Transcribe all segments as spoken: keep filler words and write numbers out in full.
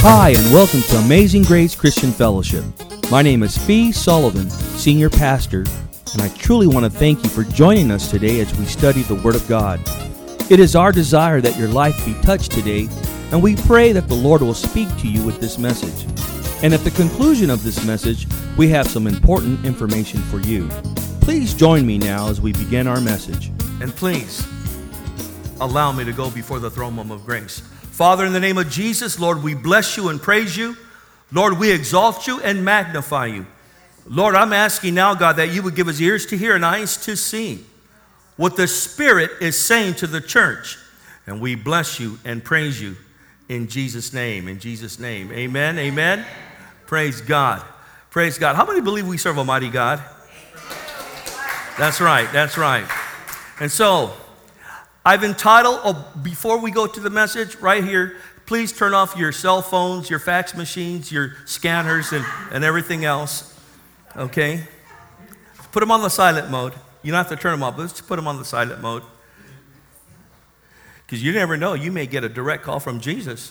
Hi, and welcome to Amazing Grace Christian Fellowship. My name is Fee Sullivan, Senior Pastor, and I truly want to thank you for joining us today as we study the Word of God. It is our desire that your life be touched today, and we pray that the Lord will speak to you with this message. And at the conclusion of this message, we have some important information for you. Please join me now as we begin our message. And please, allow me to go before the throne room of grace. Father, in the name of Jesus, Lord, we bless you and praise you. Lord, we exalt you and magnify you. Lord, I'm asking now, God, that you would give us ears to hear and eyes to see what the Spirit is saying to the church. And we bless you and praise you in Jesus' name, in Jesus' name. Amen, amen. Praise God. Praise God. How many believe we serve a mighty God? That's right, that's right. And so, I've entitled, oh, before we go to the message, right here, please turn off your cell phones, your fax machines, your scanners, and, and everything else, okay? Put them on the silent mode. You don't have to turn them off, but let's put them on the silent mode. Because you never know, you may get a direct call from Jesus.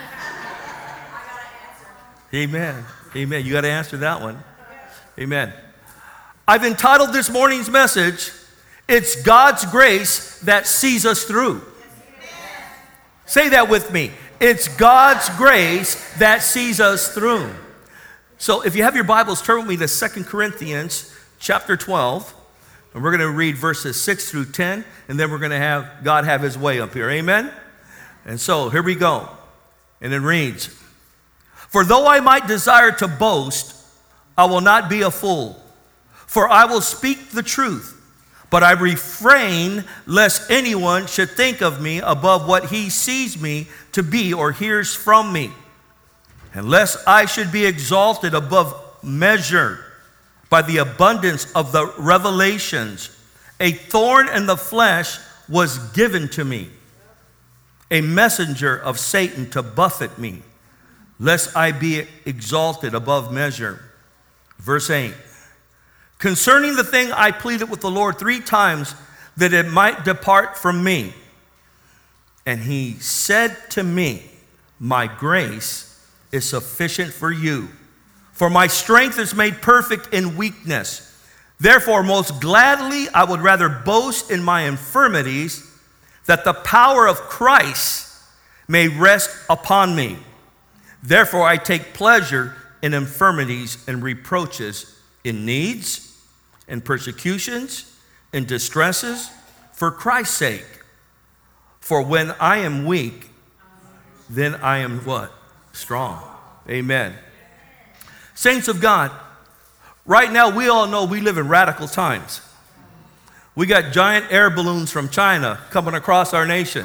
Amen, amen. You got to answer that one. Amen. I've entitled this morning's message, It's God's Grace That Sees Us Through. Say that with me. It's God's grace that sees us through. So if you have your Bibles, turn with me to Second Corinthians chapter twelve. And we're going to read verses six through ten. And then we're going to have God have his way up here. Amen? And so here we go. And it reads, For though I might desire to boast, I will not be a fool. For I will speak the truth. But I refrain lest anyone should think of me above what he sees me to be or hears from me. And lest I should be exalted above measure by the abundance of the revelations. A thorn in the flesh was given to me, a messenger of Satan to buffet me, lest I be exalted above measure. Verse eight. Concerning the thing I pleaded with the Lord three times that it might depart from me. And he said to me, My grace is sufficient for you, for my strength is made perfect in weakness. Therefore, most gladly I would rather boast in my infirmities, that the power of Christ may rest upon me. Therefore, I take pleasure in infirmities and reproaches, in needs, in persecutions, in distresses, for Christ's sake. For when I am weak, then I am what? Strong. Amen. Saints of God, right now we all know we live in radical times. We got giant air balloons from China coming across our nation.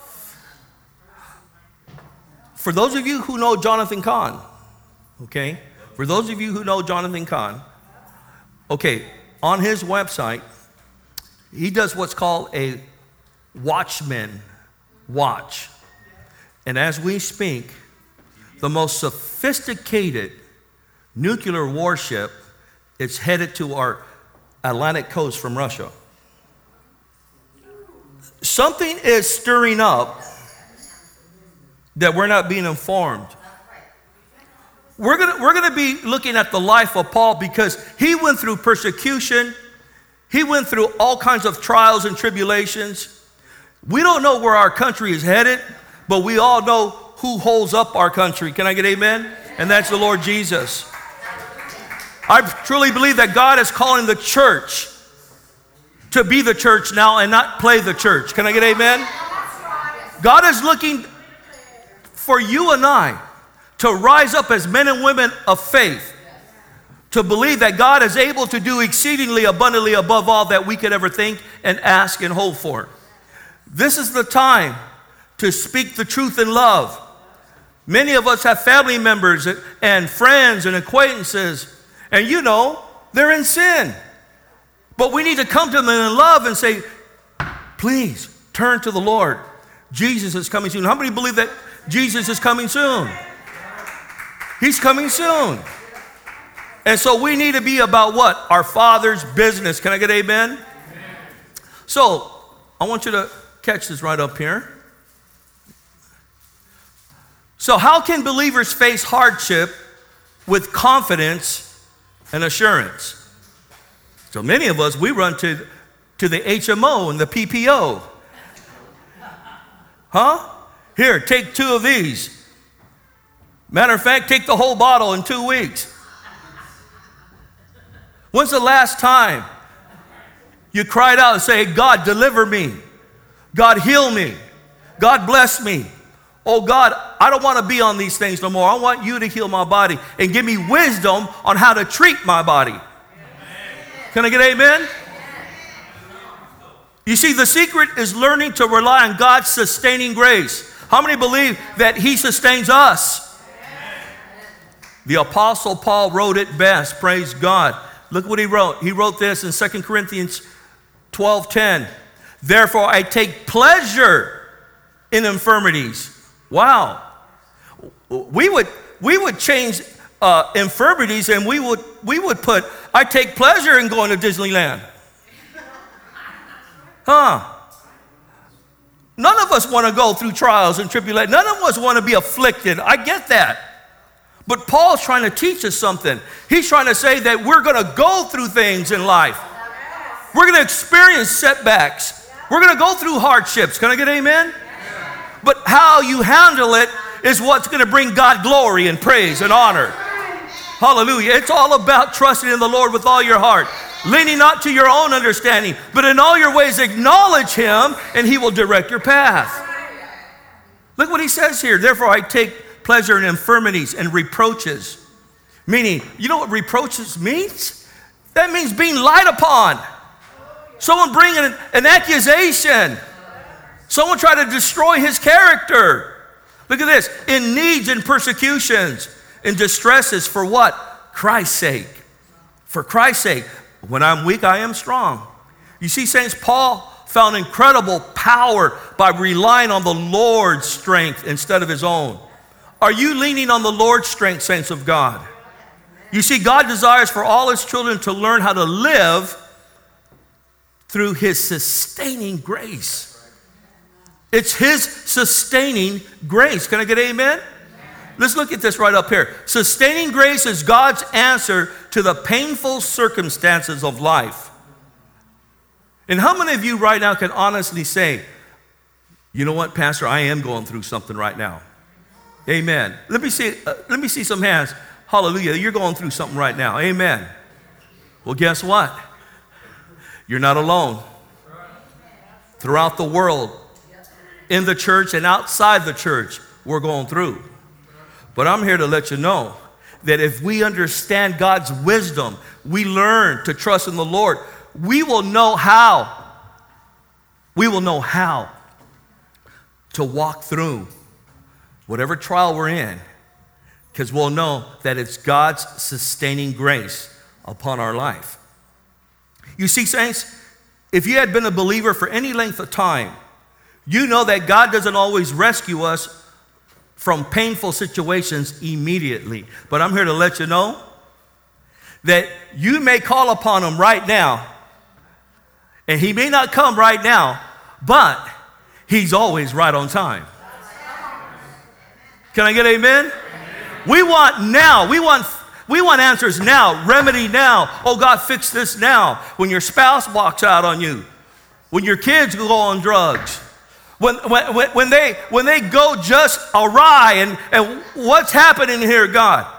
For those of you who know Jonathan Cahn, okay? For those of you who know Jonathan Cahn, okay, on his website, he does what's called a Watchman watch. And as we speak, the most sophisticated nuclear warship is headed to our Atlantic coast from Russia. Something is stirring up that we're not being informed. We're gonna, we're gonna be looking at the life of Paul because he went through persecution. He went through all kinds of trials and tribulations. We don't know where our country is headed, but we all know who holds up our country. Can I get amen? And that's the Lord Jesus. I truly believe that God is calling the church to be the church now and not play the church. Can I get amen? God is looking for you and I to rise up as men and women of faith, to believe that God is able to do exceedingly abundantly above all that we could ever think and ask and hope for. This is the time to speak the truth in love. Many of us have family members and friends and acquaintances, and you know, they're in sin. But we need to come to them in love and say, please turn to the Lord. Jesus is coming soon. How many believe that Jesus is coming soon? He's coming soon. And so we need to be about what? Our Father's business. Can I get amen? Amen. So I want you to catch this right up here. So how can believers face hardship with confidence and assurance? So many of us, we run to, to the H M O and the P P O. Huh? Here, take two of these. Matter of fact, take the whole bottle in two weeks. When's the last time you cried out and say, God, deliver me. God, heal me. God, bless me. Oh, God, I don't want to be on these things no more. I want you to heal my body and give me wisdom on how to treat my body. Amen. Can I get amen? Amen? You see, the secret is learning to rely on God's sustaining grace. How many believe that He sustains us? Amen. The Apostle Paul wrote it best. Praise God. Look what he wrote. He wrote this in Second Corinthians twelve ten. Therefore, I take pleasure in infirmities. Wow. We would, we would change uh, infirmities and we would, we would put, I take pleasure in going to Disneyland. Huh? None of us want to go through trials and tribulations. None of us want to be afflicted. I get that. But Paul's trying to teach us something. He's trying to say that we're going to go through things in life. We're going to experience setbacks. We're going to go through hardships. Can I get amen? But how you handle it is what's going to bring God glory and praise and honor. Hallelujah. It's all about trusting in the Lord with all your heart. Leaning not to your own understanding, but in all your ways acknowledge Him, and He will direct your path. Look what he says here. Therefore, I take pleasure in infirmities and reproaches. Meaning, you know what reproaches means? That means being lied upon. Someone bringing an, an accusation. Someone trying to destroy his character. Look at this. In needs and persecutions, in distresses, for what? Christ's sake. For Christ's sake. When I'm weak, I am strong. You see, saints, Paul found incredible power by relying on the Lord's strength instead of his own. Are you leaning on the Lord's strength, saints of God? You see, God desires for all His children to learn how to live through His sustaining grace. It's His sustaining grace. Can I get amen? Amen? Let's look at this right up here. Sustaining grace is God's answer to the painful circumstances of life. And how many of you right now can honestly say, you know what, Pastor, I am going through something right now. Amen. Let me see, uh, let me see some hands. Hallelujah. You're going through something right now. Amen. Well, guess what? You're not alone. Throughout the world, in the church and outside the church, we're going through. But I'm here to let you know that if we understand God's wisdom, we learn to trust in the Lord, we will know how. We will know how to walk through whatever trial we're in, because we'll know that it's God's sustaining grace upon our life. You see, saints, if you had been a believer for any length of time, you know that God doesn't always rescue us from painful situations immediately. But I'm here to let you know that you may call upon Him right now, and He may not come right now, but He's always right on time. Can I get amen? Amen? We want now. We want we want answers now. Remedy now. Oh, God, fix this now. When your spouse walks out on you. When your kids go on drugs. When, when, when, they, when they go just awry. And, and what's happening here, God?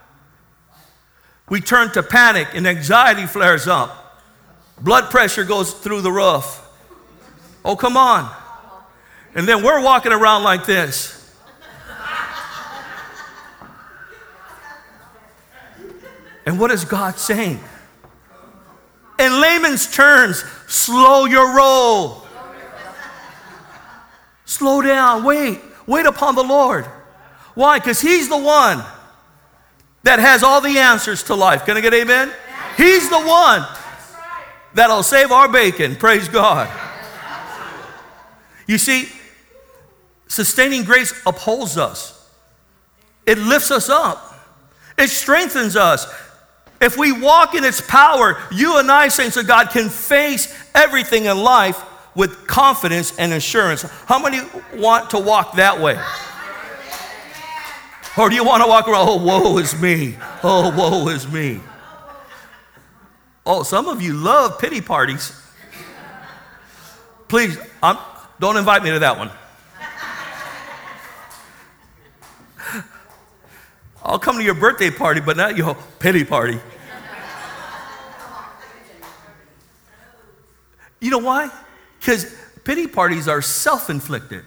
We turn to panic and anxiety flares up. Blood pressure goes through the roof. Oh, come on. And then we're walking around like this. And what is God saying? In layman's terms, slow your roll. Slow down, wait. Wait upon the Lord. Why? Because He's the one that has all the answers to life. Can I get amen? He's the one that'll save our bacon. Praise God. You see, sustaining grace upholds us. It lifts us up. It strengthens us. If we walk in its power, you and I, saints of God, can face everything in life with confidence and assurance. How many want to walk that way? Or do you want to walk around, oh, woe is me. Oh, woe is me. Oh, some of you love pity parties. Please, I'm, don't invite me to that one. I'll come to your birthday party, but not your pity party. You know why? Because pity parties are self-inflicted.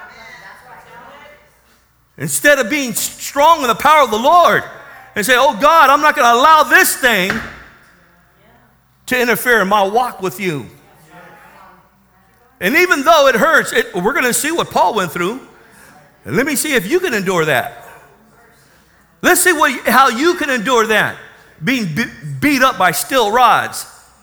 Instead of being strong in the power of the Lord and say, oh God, I'm not going to allow this thing to interfere in my walk with you. And even though it hurts, it, we're going to see what Paul went through. And let me see if you can endure that. Let's see what, how you can endure that. Being be, beat up by steel rods.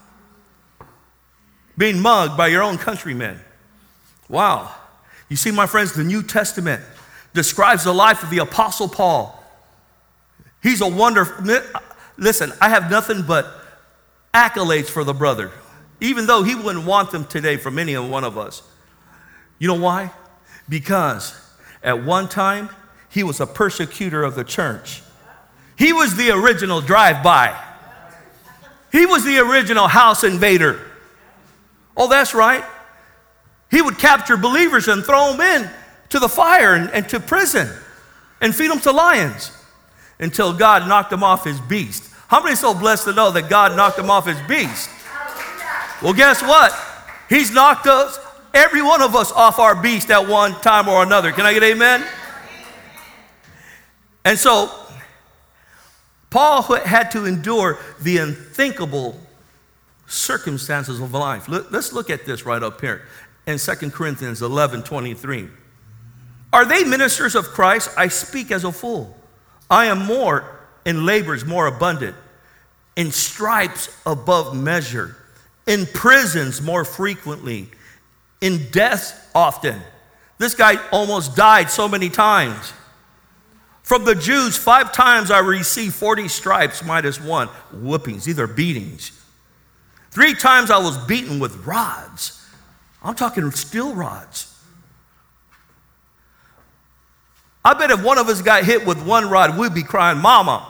Being mugged by your own countrymen. Wow. You see, my friends, the New Testament describes the life of the Apostle Paul. He's a wonderful, listen, I have nothing but accolades for the brother, even though he wouldn't want them today from any one of us. You know why? Because at one time, he was a persecutor of the church. He was the original drive-by. He was the original house invader. Oh, that's right. He would capture believers and throw them in to the fire and, and to prison and feed them to lions until God knocked him off his beast. How many are so blessed to know that God knocked him off his beast? Well, guess what? He's knocked us, every one of us, off our beast at one time or another. Can I get amen? And so, Paul had to endure the unthinkable circumstances of life. Let's look at this right up here in Second Corinthians eleven twenty-three. Are they ministers of Christ? I speak as a fool. I am more in labors more abundant, in stripes above measure, in prisons more frequently, in deaths often. This guy almost died so many times. From the Jews, five times I received forty stripes minus one, whoopings, either beatings. Three times I was beaten with rods. I'm talking steel rods. I bet if one of us got hit with one rod, we'd be crying, Mama.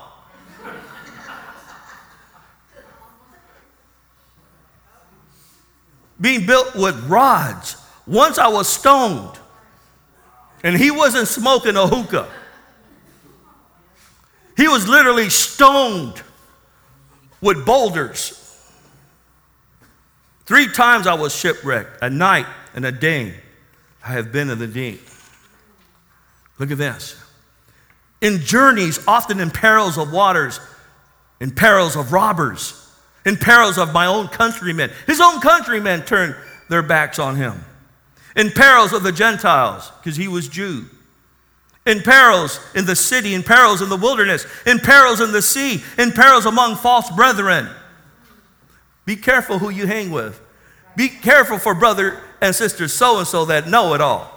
Being built with rods. Once I was stoned, and he wasn't smoking a hookah. He was literally stoned with boulders. Three times I was shipwrecked, a night and a day. I have been in the deep. Look at this. In journeys, often in perils of waters, in perils of robbers, in perils of my own countrymen. His own countrymen turned their backs on him. In perils of the Gentiles, because he was Jew. In perils in the city, in perils in the wilderness, in perils in the sea, in perils among false brethren. Be careful who you hang with. Be careful for brother and sister so-and-so that know it all.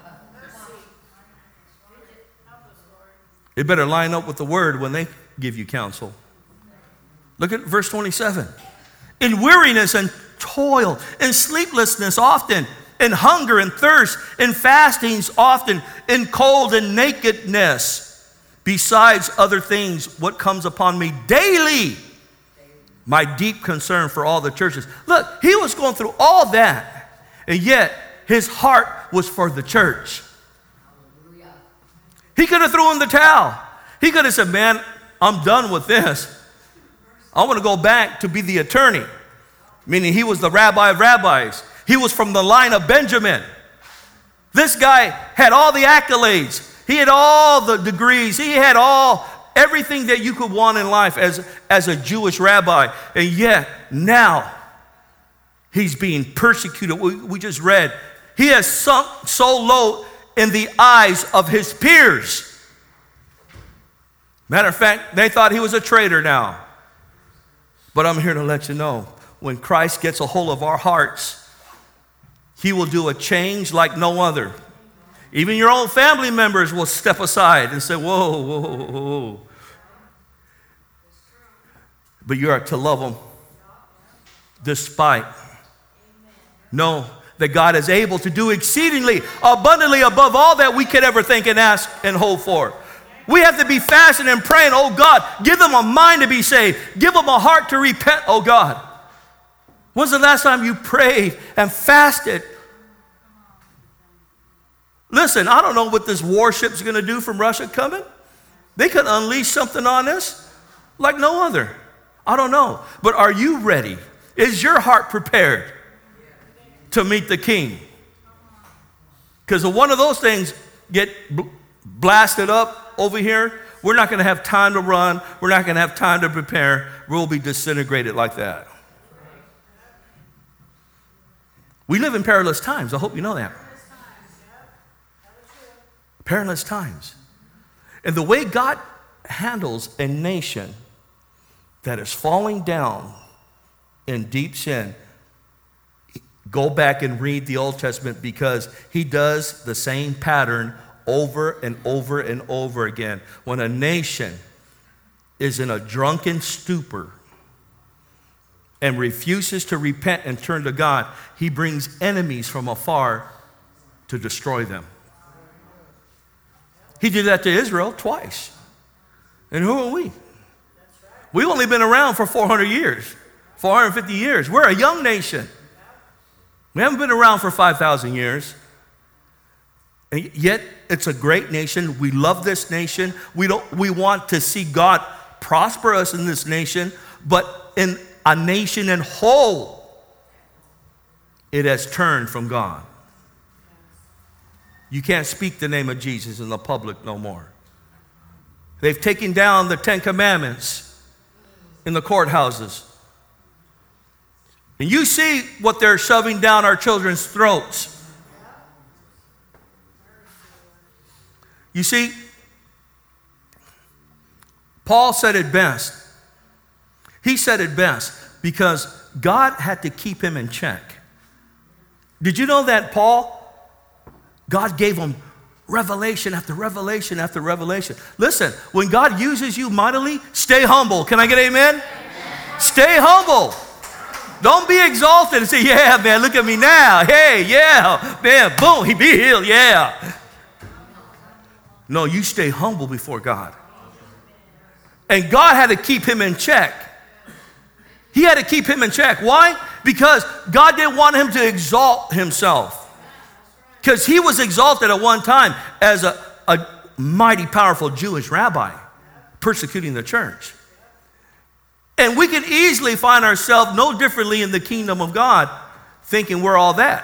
It better line up with the word when they give you counsel. Look at verse twenty-seven. In weariness and toil, in sleeplessness often, in hunger and thirst, in fastings often, in cold and nakedness, besides other things, what comes upon me daily, my deep concern for all the churches. Look, he was going through all that, and yet his heart was for the church. He could have thrown in the towel. He could have said, man, I'm done with this. I want to go back to be the attorney, meaning he was the rabbi of rabbis. He was from the line of Benjamin. This guy had all the accolades. He had all the degrees. He had all, everything that you could want in life as, as a Jewish rabbi. And yet, now, he's being persecuted. We, we just read, he has sunk so low in the eyes of his peers. Matter of fact, they thought he was a traitor now. But I'm here to let you know, when Christ gets a hold of our hearts, he will do a change like no other. Even your own family members will step aside and say, whoa, whoa, whoa, whoa. But you are to love them despite. Know that God is able to do exceedingly abundantly above all that we could ever think and ask and hope for. We have to be fasting and praying, oh God, give them a mind to be saved. Give them a heart to repent, oh God. When's the last time you prayed and fasted? Listen, I don't know what this warship's going to do from Russia coming. They could unleash something on us like no other. I don't know. But are you ready? Is your heart prepared to meet the King? Because if one of those things get bl- blasted up over here, we're not going to have time to run. We're not going to have time to prepare. We'll be disintegrated like that. We live in perilous times. I hope you know that. Perilous times. And the way God handles a nation that is falling down in deep sin, go back and read the Old Testament, because he does the same pattern over and over and over again. When a nation is in a drunken stupor and refuses to repent and turn to God, he brings enemies from afar to destroy them. He did that to Israel twice. And who are we? We've only been around for four hundred years, four hundred fifty years. We're a young nation. We haven't been around for five thousand years. And yet, it's a great nation. We love this nation. We don't. We want to see God prosper us in this nation, but in a nation in whole, it has turned from God. You can't speak the name of Jesus in the public no more. They've taken down the Ten Commandments in the courthouses. And you see what they're shoving down our children's throats. You see, Paul said it best. He said it best because God had to keep him in check. Did you know that Paul, God gave him revelation after revelation after revelation? Listen, when God uses you mightily, stay humble. Can I get amen? Amen. Stay humble. Don't be exalted and say, yeah, man, look at me now. Hey, yeah, man, boom, he be healed, yeah. No, you stay humble before God. And God had to keep him in check. He had to keep him in check. Why? Because God didn't want him to exalt himself. Because he was exalted at one time as a, a mighty powerful Jewish rabbi persecuting the church. And we can easily find ourselves no differently in the kingdom of God, thinking we're all that.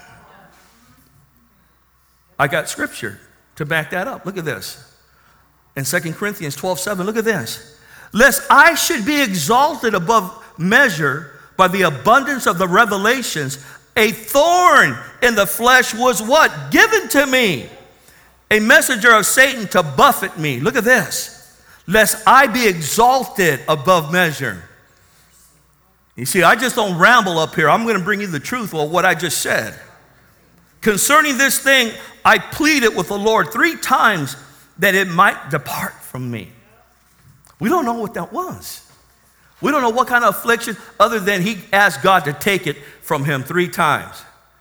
I got scripture to back that up. Look at this. In Second Corinthians twelve seven, look at this. Lest I should be exalted above measure by the abundance of the revelations, a thorn in the flesh was what? Given to me. A messenger of Satan to buffet me. Look at this. Lest I be exalted above measure. You see, I just don't ramble up here. I'm going to bring you the truth of what I just said. Concerning this thing, I pleaded with the Lord three times that it might depart from me. We don't know what that was. We don't know what kind of affliction, other than he asked God to take it from him three times.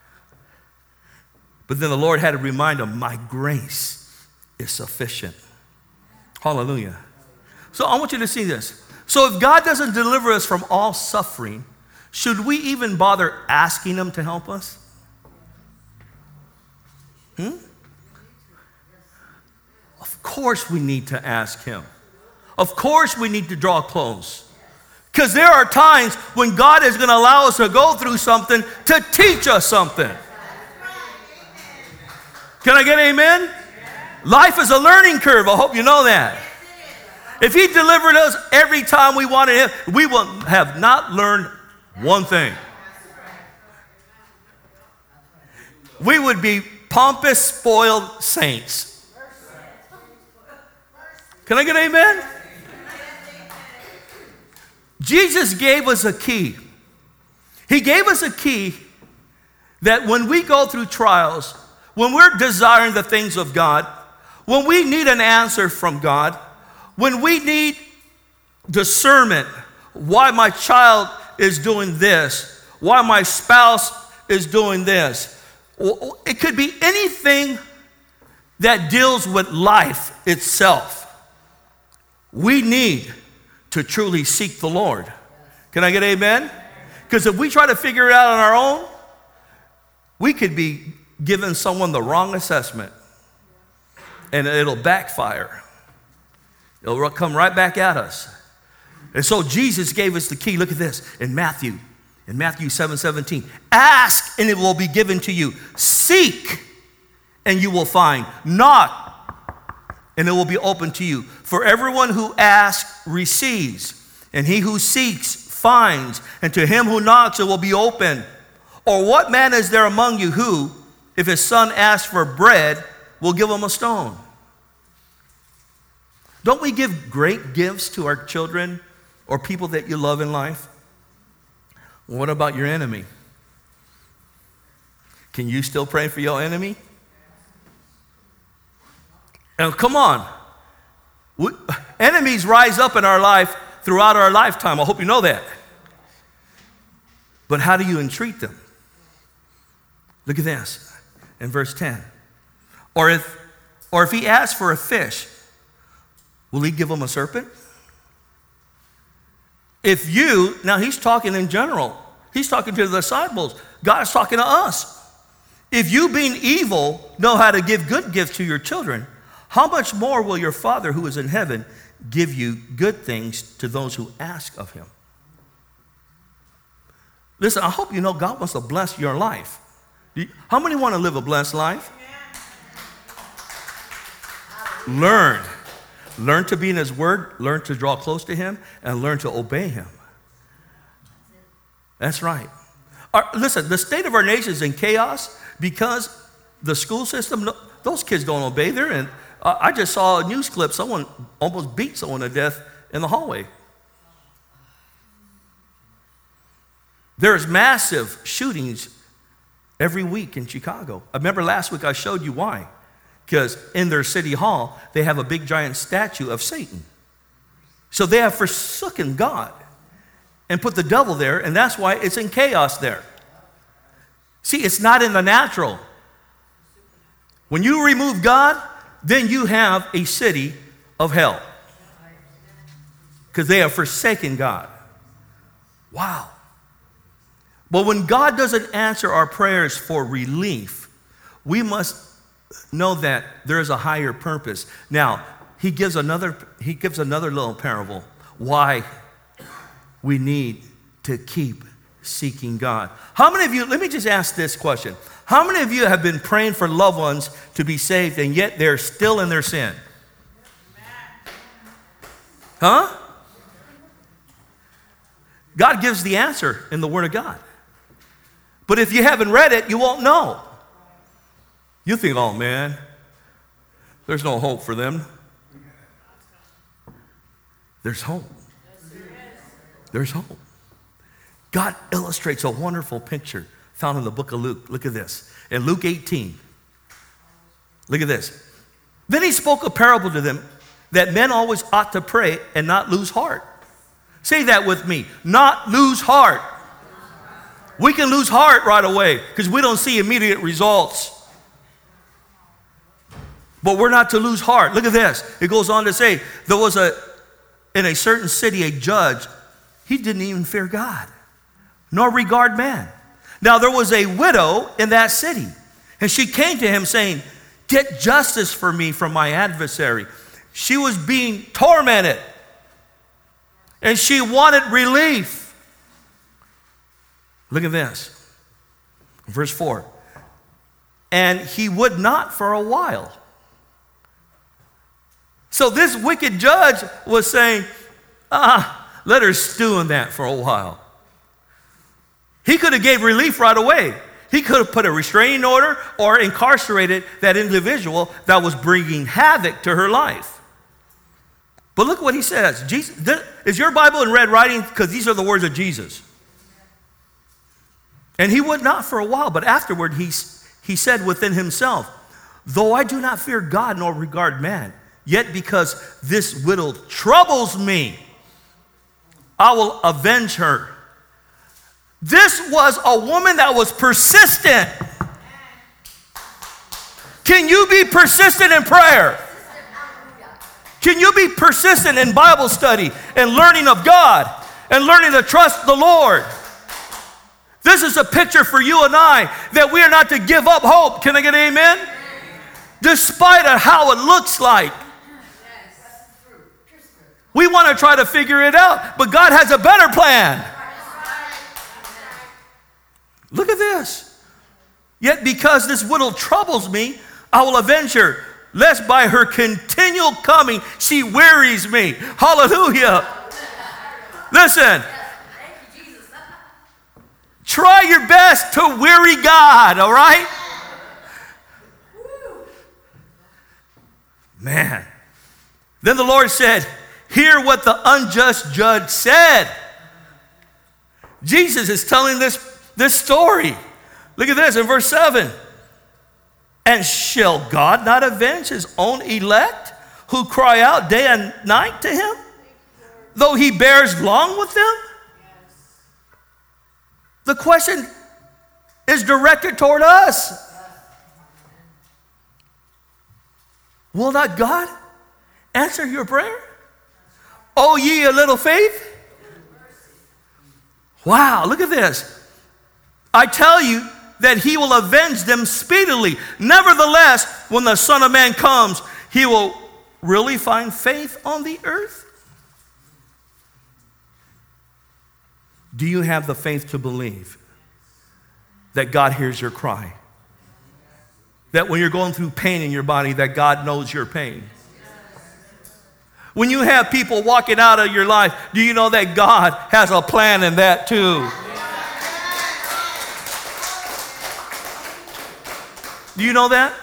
But then the Lord had to remind him, my grace is sufficient. Hallelujah. So I want you to see this. So if God doesn't deliver us from all suffering, should we even bother asking him to help us? Hmm? Of course we need to ask him. Of course we need to draw close. Because there are times when God is going to allow us to go through something to teach us something. Can I get an amen? Life is a learning curve. I hope you know that. If he delivered us every time we wanted him, we will have not learned one thing. We would be pompous, spoiled saints. Can I get an amen? Jesus gave us a key. He gave us a key that when we go through trials, when we're desiring the things of God, when we need an answer from God, when we need discernment, why my child is doing this, why my spouse is doing this, it could be anything that deals with life itself. We need to truly seek the Lord. Can I get amen? Because if we try to figure it out on our own, we could be giving someone the wrong assessment, and it'll backfire. It'll come right back at us. And so Jesus gave us the key. Look at this in Matthew, in Matthew seven seventeen. Ask, and it will be given to you. Seek, and you will find. Knock, and it will be open to you. For everyone who asks receives, and he who seeks finds, and to him who knocks it will be open. Or what man is there among you who, if his son asks for bread, will give him a stone? Don't we give great gifts to our children or people that you love in life? What about your enemy? Can you still pray for your enemy? And come on. We, enemies rise up in our life throughout our lifetime. I hope you know that. But how do you entreat them? Look at this in verse ten. Or if, or if he asks for a fish, will he give him a serpent? If you, now he's talking in general. He's talking to the disciples. God's talking to us. If you, being evil, know how to give good gifts to your children, how much more will your Father who is in heaven give you good things to those who ask of him? Listen, I hope you know God wants to bless your life. How many want to live a blessed life? Learn. Learn to be in his word, learn to draw close to him, and learn to obey him. That's right. Our, listen, the state of our nation is in chaos because the school system, those kids don't obey. They're in, uh, I just saw a news clip, someone almost beat someone to death in the hallway. There's massive shootings every week in Chicago. I remember last week I showed you why. Because in their city hall, they have a big giant statue of Satan. So they have forsaken God and put the devil there, and that's why it's in chaos there. See, it's not in the natural. When you remove God, then you have a city of hell. Because they have forsaken God. Wow. But when God doesn't answer our prayers for relief, we must know that there is a higher purpose. Now, he gives another, he gives another little parable. Why we need to keep seeking God. How many of you, let me just ask this question. How many of you have been praying for loved ones to be saved and yet they're still in their sin? Huh? God gives the answer in the Word of God. But if you haven't read it, you won't know. You think, oh man, there's no hope for them. There's hope. There's hope. God illustrates a wonderful picture found in the book of Luke. Look at this. In Luke eighteen, look at this. Then he spoke a parable to them that men always ought to pray and not lose heart. Say that with me. Not lose heart. We can lose heart right away because we don't see immediate results. But we're not to lose heart. Look at this. It goes on to say, there was a, in a certain city, a judge. He didn't even fear God, nor regard man. Now there was a widow in that city, and she came to him saying, get justice for me from my adversary. She was being tormented, and she wanted relief. Look at this. Verse four. And he would not for a while. So this wicked judge was saying, ah, let her stew in that for a while. He could have gave relief right away. He could have put a restraining order or incarcerated that individual that was bringing havoc to her life. But look what he says. Jesus, this, is your Bible in red writing? Because these are the words of Jesus. And he would not for a while, but afterward he, he said within himself, though I do not fear God nor regard man, yet because this widow troubles me, I will avenge her. This was a woman that was persistent. Can you be persistent in prayer? Can you be persistent in Bible study and learning of God and learning to trust the Lord? This is a picture for you and I that we are not to give up hope. Can I get an amen? Despite of how it looks like. We want to try to figure it out, but God has a better plan. Look at this. Yet because this widow troubles me, I will avenge her, lest by her continual coming she wearies me. Hallelujah. Listen. Try your best to weary God, all right? Man. Then the Lord said, hear what the unjust judge said. Jesus is telling this, this story. Look at this in verse seven. And shall God not avenge his own elect who cry out day and night to him, though he bears long with them? The question is directed toward us. Will not God answer your prayer? O ye a little faith? Wow, look at this. I tell you that he will avenge them speedily. Nevertheless, when the Son of Man comes, he will really find faith on the earth? Do you have the faith to believe that God hears your cry? That when you're going through pain in your body, that God knows your pain? When you have people walking out of your life, do you know that God has a plan in that too? Do you know that?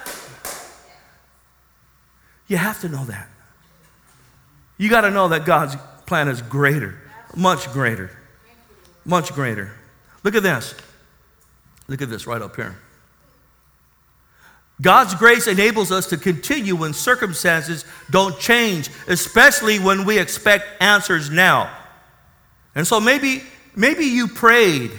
You have to know that. You got to know that God's plan is greater, much greater, much greater. Look at this. Look at this right up here. God's grace enables us to continue when circumstances don't change, especially when we expect answers now. And so maybe, maybe you prayed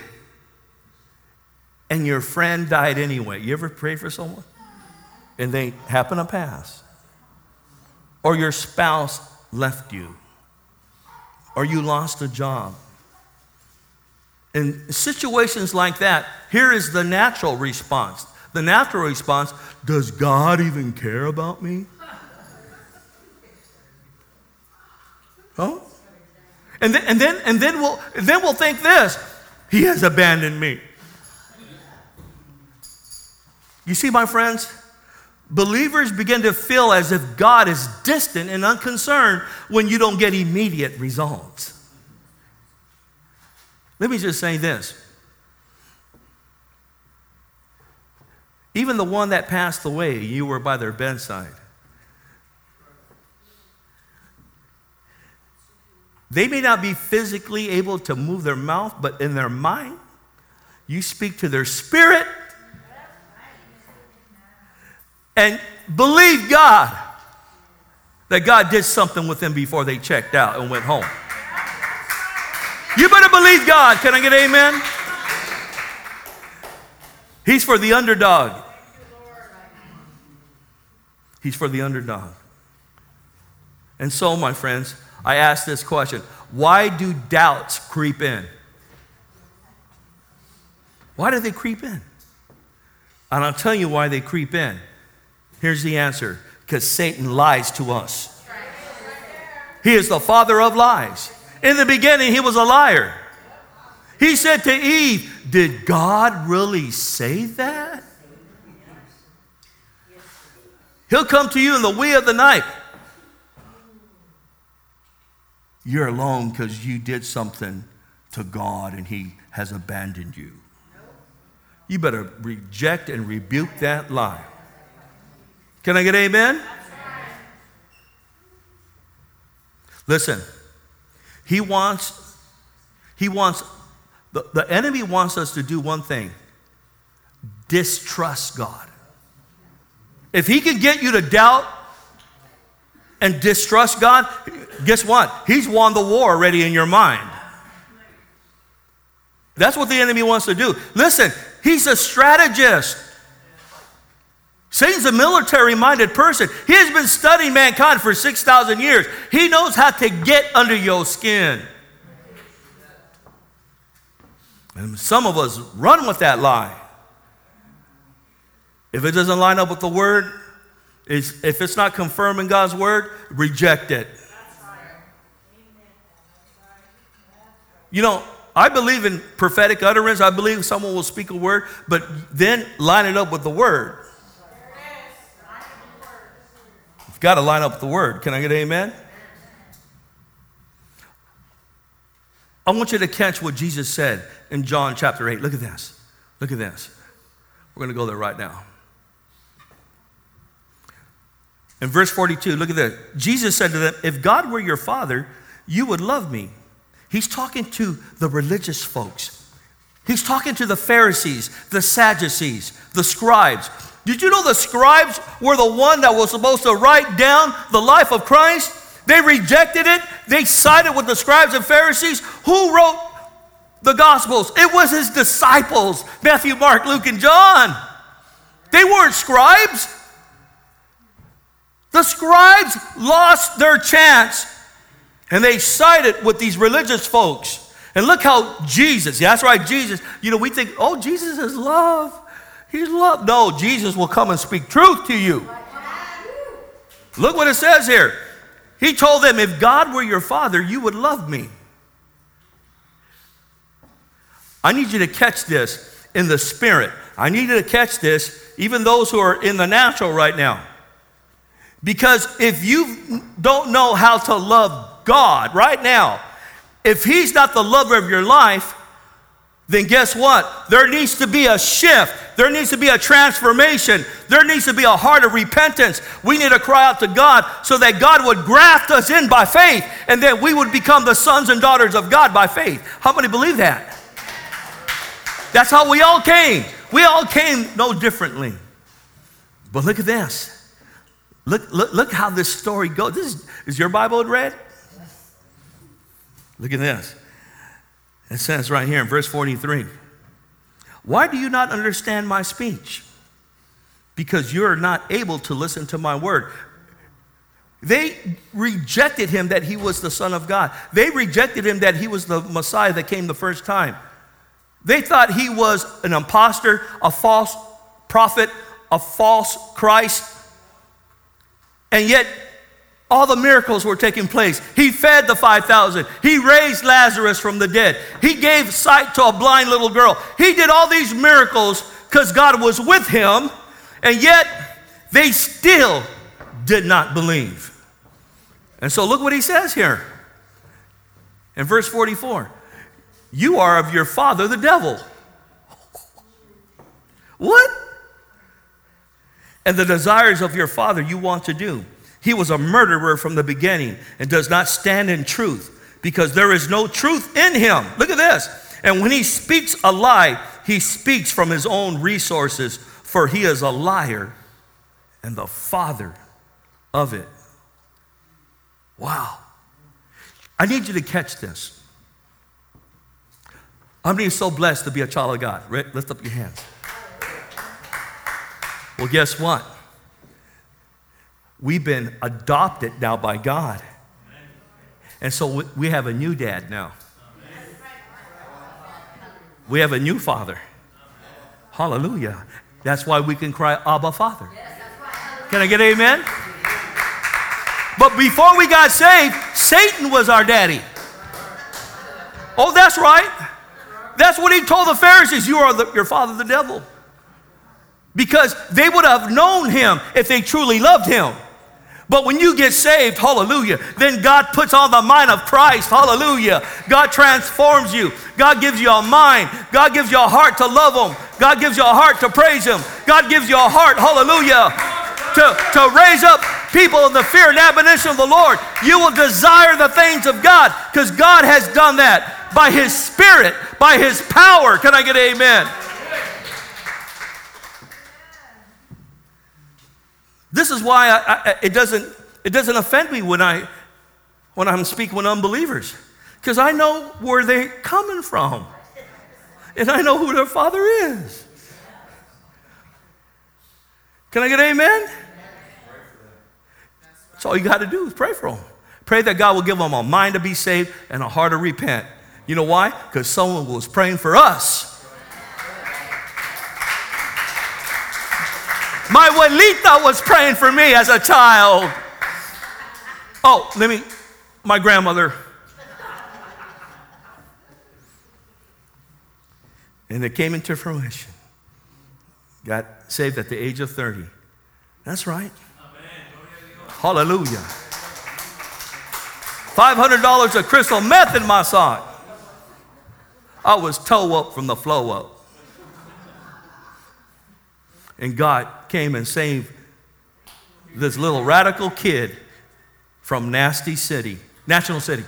and your friend died anyway. You ever pray for someone and they happen to pass? Or your spouse left you? Or you lost a job? In situations like that, here is the natural response. The natural response, does God even care about me? Huh? And then, and then, and then we'll, and then we'll think this, he has abandoned me. You see, my friends, believers begin to feel as if God is distant and unconcerned when you don't get immediate results. Let me just say this. Even the one that passed away, you were by their bedside. They may not be physically able to move their mouth, but in their mind, you speak to their spirit and believe God that God did something with them before they checked out and went home. You better believe God. Can I get an amen? He's for the underdog. He's for the underdog. And so, my friends, I ask this question. Why do doubts creep in? Why do they creep in? And I'll tell you why they creep in. Here's the answer. Because Satan lies to us. He is the father of lies. In the beginning, he was a liar. He said to Eve, did God really say that? He'll come to you in the wee of the night. You're alone because you did something to God and he has abandoned you. You better reject and rebuke that lie. Can I get an amen? Listen, he wants, he wants, the, the enemy wants us to do one thing. Distrust God. If he can get you to doubt and distrust God, guess what? He's won the war already in your mind. That's what the enemy wants to do. Listen, he's a strategist. Satan's a military-minded person. He has been studying mankind for six thousand years. He knows how to get under your skin. And some of us run with that lie. If it doesn't line up with the word, if it's not confirming God's word, reject it. You know, I believe in prophetic utterance. I believe someone will speak a word, but then line it up with the word. You've got to line up with the word. Can I get an amen? I want you to catch what Jesus said in John chapter eight. Look at this. Look at this. We're going to go there right now. In verse forty-two, look at this. Jesus said to them, if God were your father, you would love me. He's talking to the religious folks. He's talking to the Pharisees, the Sadducees, the scribes. Did you know the scribes were the one that was supposed to write down the life of Christ? They rejected it. They sided with the scribes and Pharisees. Who wrote the Gospels? It was his disciples, Matthew, Mark, Luke, and John. They weren't scribes. The scribes lost their chance, and they sided with these religious folks. And look how Jesus, yeah, that's right, Jesus, you know, we think, oh, Jesus is love. He's love. No, Jesus will come and speak truth to you. Look what it says here. He told them, if God were your father, you would love me. I need you to catch this in the spirit. I need you to catch this, even those who are in the natural right now. Because if you don't know how to love God right now, if he's not the lover of your life, then guess what? There needs to be a shift. There needs to be a transformation. There needs to be a heart of repentance. We need to cry out to God so that God would graft us in by faith, and that we would become the sons and daughters of God by faith. How many believe that? That's how we all came. We all came no differently. But look at this. Look, look, look how this story goes. This is, is your Bible in red? Look at this. It says right here in verse forty-three, why do you not understand my speech? Because you're not able to listen to my word. They rejected him that he was the Son of God. They rejected him that he was the Messiah that came the first time. They thought he was an imposter, a false prophet, a false Christ. And yet, all the miracles were taking place. He fed the five thousand. He raised Lazarus from the dead. He gave sight to a blind little girl. He did all these miracles because God was with him, and yet they still did not believe. And so look what he says here in verse forty-four. You are of your father, the devil. What? And the desires of your father you want to do. He was a murderer from the beginning and does not stand in truth, because there is no truth in him. Look at this. And when he speaks a lie, he speaks from his own resources, for he is a liar and the father of it. Wow. I need you to catch this. How many are so blessed to be a child of God? Lift up your hands. Well, guess what? We've been adopted now by God. And so we have a new dad now. We have a new father. Hallelujah. That's why we can cry, Abba, Father. Can I get an amen? But before we got saved, Satan was our daddy. Oh, that's right. That's what he told the Pharisees. You are the, your father, the devil. Because they would have known him if they truly loved him. But when you get saved, hallelujah, then God puts on the mind of Christ, hallelujah. God transforms you. God gives you a mind. God gives you a heart to love him. God gives you a heart to praise him. God gives you a heart, hallelujah, to, to raise up people in the fear and admonition of the Lord. You will desire the things of God, because God has done that by his Spirit, by his power. Can I get an amen? This is why I, I, it doesn't it doesn't offend me when I when I'm speaking with unbelievers, because I know where they're coming from, and I know who their father is. Can I get an amen? That's all you got to do is pray for them. Pray that God will give them a mind to be saved and a heart to repent. You know why? Because someone was praying for us. My abuelita was praying for me as a child. Oh, let me, my grandmother. And it came into fruition. Got saved at the age of thirty. That's right. Hallelujah. five hundred dollars of crystal meth in my sock. I was toe up from the flow up. And God came and saved this little radical kid from Nasty City, National City.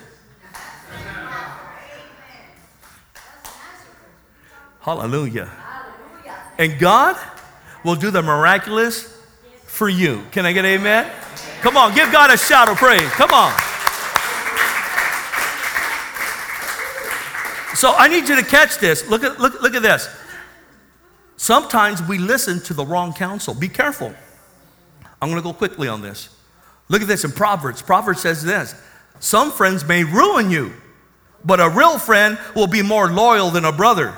Hallelujah. And God will do the miraculous for you. Can I get an amen? Come on, give God a shout of praise. Come on. So I need you to catch this. Look at, look, look at this. Sometimes we listen to the wrong counsel. Be careful. I'm going to go quickly on this. Look at this in Proverbs. Proverbs says this. Some friends may ruin you, but a real friend will be more loyal than a brother.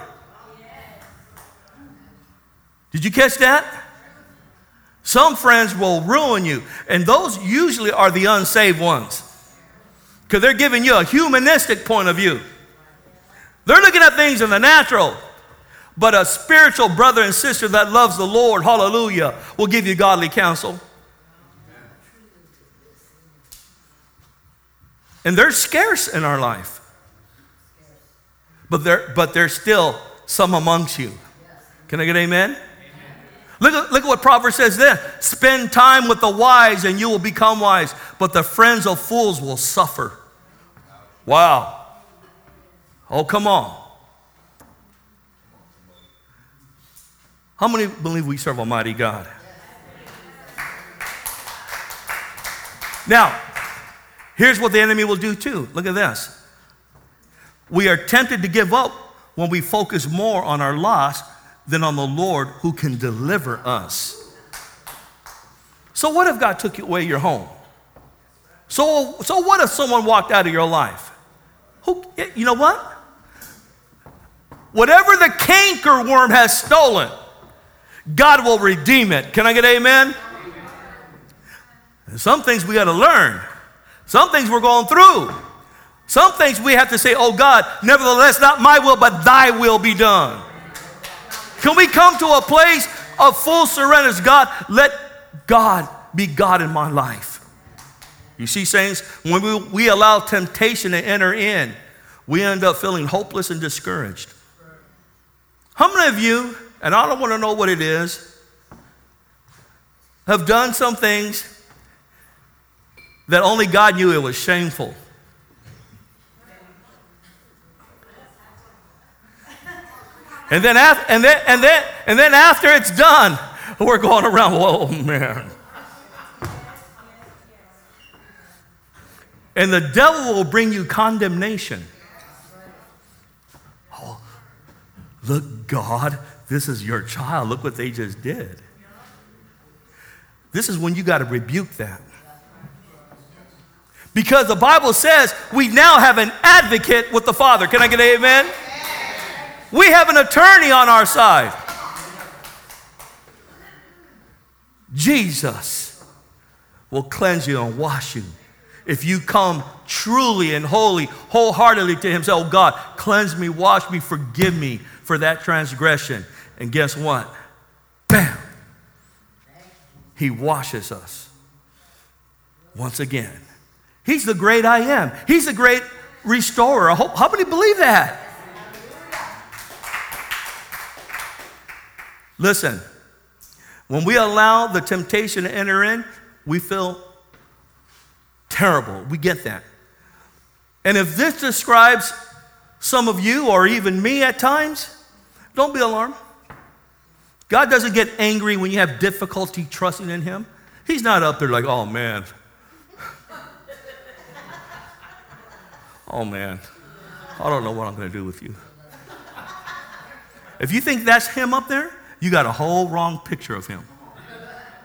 Did you catch that? Some friends will ruin you, and those usually are the unsaved ones because they're giving you a humanistic point of view. They're looking at things in the natural, but a spiritual brother and sister that loves the Lord, hallelujah, will give you godly counsel. And they're scarce in our life, but they're, but there's still some amongst you. Can I get an amen? Look at, look at what Proverbs says there. Spend time with the wise and you will become wise, but the friends of fools will suffer. Wow. Oh, come on. How many believe we serve Almighty God? Now, here's what the enemy will do too. Look at this. We are tempted to give up when we focus more on our loss than on the Lord who can deliver us. So what if God took away your home? So, so what if someone walked out of your life? Who, you know what? Whatever the canker worm has stolen, God will redeem it. Can I get amen? And some things we got to learn. Some things we're going through. Some things we have to say, oh God, nevertheless, not my will, but thy will be done. Can we come to a place of full surrender? God, let God be God in my life. You see, saints, when we, we allow temptation to enter in, we end up feeling hopeless and discouraged. How many of you, and I don't want to know what it is, have done some things that only God knew it was shameful? And then, after, and, then, and, then, and then after it's done, we're going around, whoa, man. And the devil will bring you condemnation. Oh, look, God, this is your child. Look what they just did. This is when you got to rebuke that. Because the Bible says we now have an advocate with the Father. Can I get an amen? We have an attorney on our side. Jesus will cleanse you and wash you. If you come truly and wholly, wholeheartedly to him, say, oh God, cleanse me, wash me, forgive me for that transgression. And guess what? Bam! He washes us once again. He's the great I am. He's the great restorer. How many believe that? Listen, when we allow the temptation to enter in, we feel terrible. We get that. And if this describes some of you or even me at times, don't be alarmed. God doesn't get angry when you have difficulty trusting in him. He's not up there like, oh man. Oh man, I don't know what I'm going to do with you. If you think that's him up there, you got a whole wrong picture of him.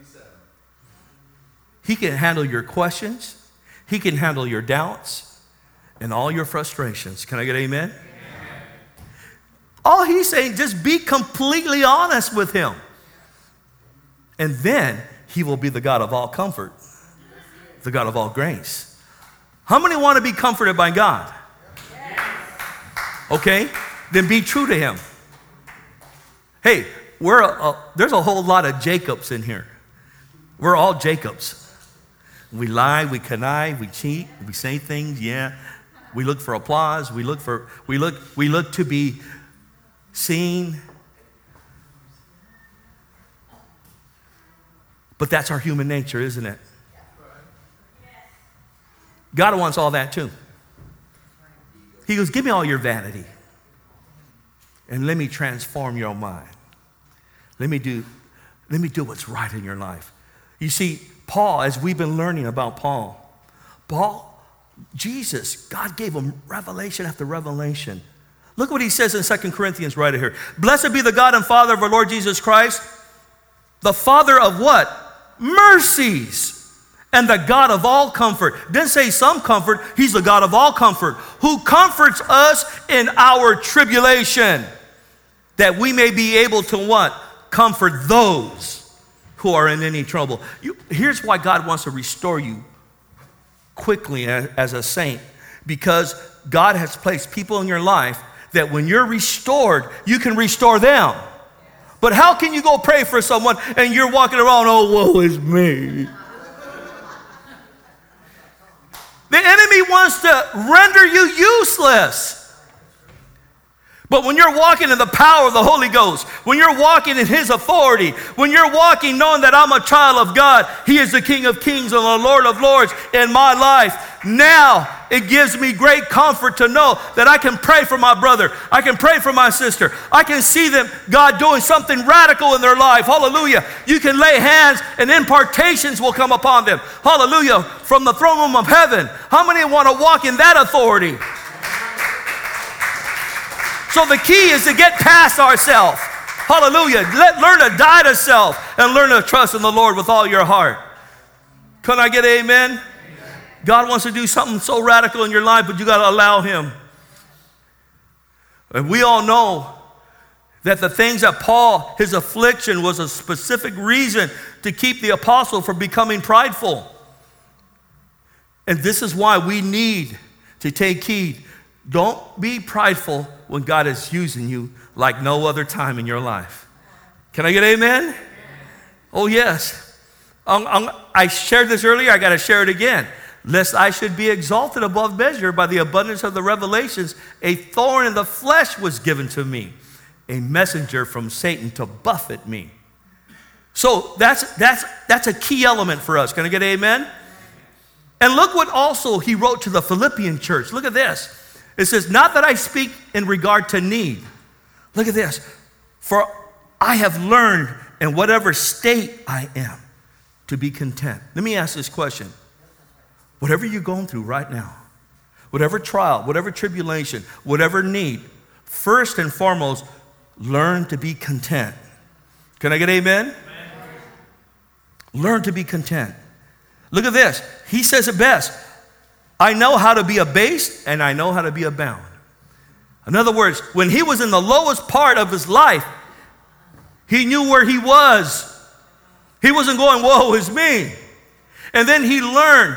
He can handle your questions. He can handle your doubts and all your frustrations. Can I get amen? Amen. All he's saying, just be completely honest with him. And then he will be the God of all comfort, the God of all grace. How many want to be comforted by God? Okay, then be true to him. Hey, we're a, a, there's a whole lot of Jacobs in here. We're all Jacobs. We lie, we connive, we cheat, we say things, yeah. We look for applause, we look for we look we look to be seen. But that's our human nature, isn't it? God wants all that too. He goes, give me all your vanity and let me transform your mind. Let me do, let me do what's right in your life. You see, Paul, as we've been learning about Paul, Paul, Jesus, God gave him revelation after revelation. Look what he says in Second Corinthians right here. Blessed be the God and Father of our Lord Jesus Christ, the Father of what? Mercies. And the God of all comfort. Didn't say some comfort. He's the God of all comfort, who comforts us in our tribulation, that we may be able to what? Comfort those who are in any trouble. You, here's why God wants to restore you quickly as, as a saint. Because God has placed people in your life that when you're restored, you can restore them. But how can you go pray for someone and you're walking around, oh, woe is me? The enemy wants to render you useless. But when you're walking in the power of the Holy Ghost, when you're walking in his authority, when you're walking knowing that I'm a child of God, he is the King of kings and the Lord of lords in my life, now it gives me great comfort to know that I can pray for my brother. I can pray for my sister. I can see them, God doing something radical in their life. Hallelujah. You can lay hands and impartations will come upon them. Hallelujah. From the throne room of heaven. How many want to walk in that authority? So the key is to get past ourselves. Hallelujah. Let, learn to die to self and learn to trust in the Lord with all your heart. Can I get an amen? Amen. God wants to do something so radical in your life, but you got to allow him. And we all know that the things that Paul, his affliction was a specific reason to keep the apostle from becoming prideful. And this is why we need to take heed. Don't be prideful when God is using you like no other time in your life. Can I get amen? Amen. Oh, yes. Um, um, I shared this earlier. I got to share it again. Lest I should be exalted above measure by the abundance of the revelations, a thorn in the flesh was given to me, a messenger from Satan to buffet me. So that's, that's, that's a key element for us. Can I get amen? And look what also he wrote to the Philippian church. Look at this. It says, not that I speak in regard to need. Look at this. For I have learned in whatever state I am to be content. Let me ask this question. Whatever you're going through right now, whatever trial, whatever tribulation, whatever need, first and foremost, learn to be content. Can I get amen? Amen. Learn to be content. Look at this. He says it best. I know how to be abased and I know how to be abound. In other words, when he was in the lowest part of his life, he knew where he was. He wasn't going, woe is me. And then he learned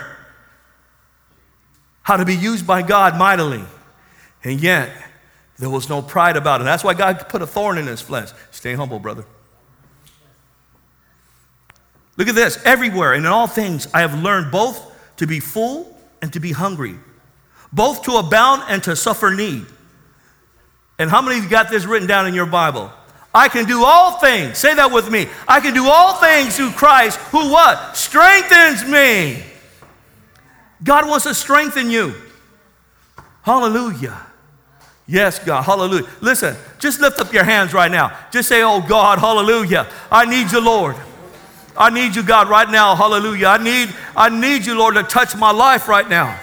how to be used by God mightily. And yet, there was no pride about it. That's why God put a thorn in his flesh. Stay humble, brother. Look at this. Everywhere and in all things, I have learned both to be full and to be hungry, both to abound and to suffer need. And how many of you got this written down in your Bible? I can do all things. Say that with me. I can do all things through Christ who what? Strengthens me. God wants to strengthen you. Hallelujah. Yes, God. Hallelujah. Listen, just lift up your hands right now. Just say, oh God, hallelujah. I need you, Lord. I need you, God, right now. Hallelujah. I need, I need you, Lord, to touch my life right now.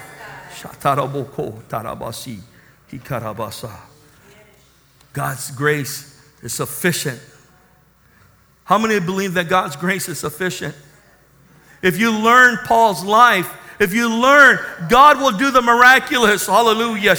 God's grace is sufficient. How many believe that God's grace is sufficient? If you learn Paul's life, if you learn, God will do the miraculous. Hallelujah.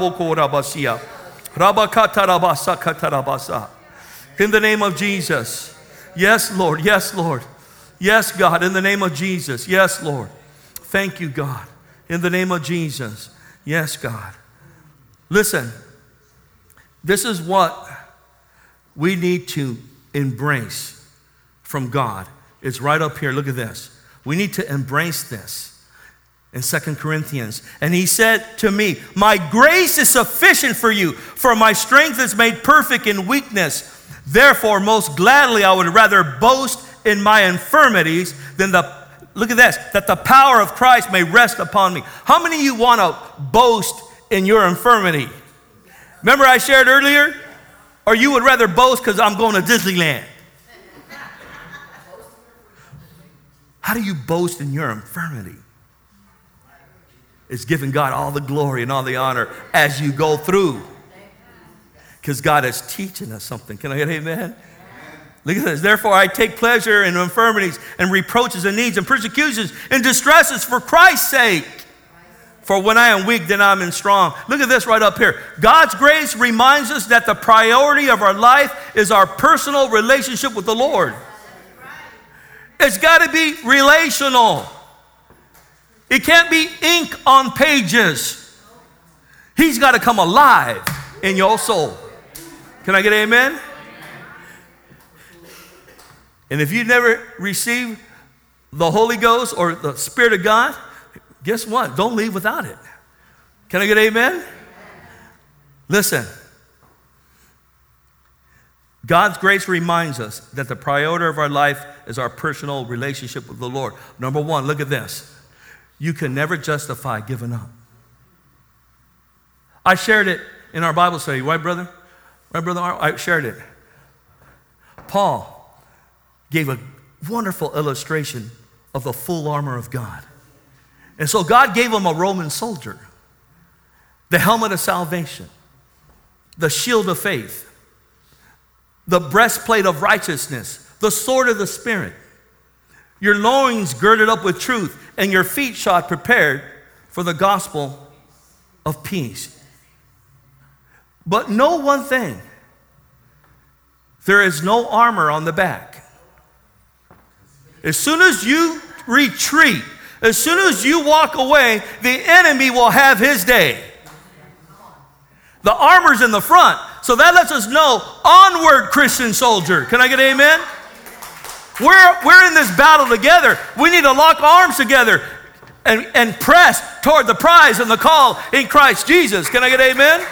In the name of Jesus. Yes, Lord. Yes, Lord. Yes, God. In the name of Jesus. Yes, Lord. Thank you, God. In the name of Jesus. Yes, God. Listen, this is what we need to embrace from God. It's right up here. Look at this. We need to embrace this in Second Corinthians. And he said to me, my grace is sufficient for you, for my strength is made perfect in weakness. Therefore, most gladly, I would rather boast in my infirmities than the, look at this, that the power of Christ may rest upon me. How many of you want to boast in your infirmity? Remember I shared earlier? Or you would rather boast because I'm going to Disneyland? How do you boast in your infirmity? It's giving God all the glory and all the honor as you go through. Because God is teaching us something. Can I get amen? Amen? Look at this. Therefore, I take pleasure in infirmities and reproaches and needs and persecutions and distresses for Christ's sake. For when I am weak, then I am strong. Look at this right up here. God's grace reminds us that the priority of our life is our personal relationship with the Lord. It's got to be relational. It can't be ink on pages. He's got to come alive in your soul. Can I get an amen? And if you never received the Holy Ghost or the Spirit of God, guess what? Don't leave without it. Can I get an amen? Listen. God's grace reminds us that the priority of our life is our personal relationship with the Lord. Number one, look at this. You can never justify giving up. I shared it in our Bible study, right, brother? Right, brother? I shared it. Paul gave a wonderful illustration of the full armor of God. And so God gave him a Roman soldier, the helmet of salvation, the shield of faith, the breastplate of righteousness, the sword of the Spirit, your loins girded up with truth, and your feet shod prepared for the gospel of peace. But know one thing, there is no armor on the back. As soon as you retreat, as soon as you walk away, the enemy will have his day. The armor's in the front, so that lets us know, onward, Christian soldier. Can I get an amen? We're, we're in this battle together. We need to lock arms together and, and press toward the prize and the call in Christ Jesus. Can I get an amen?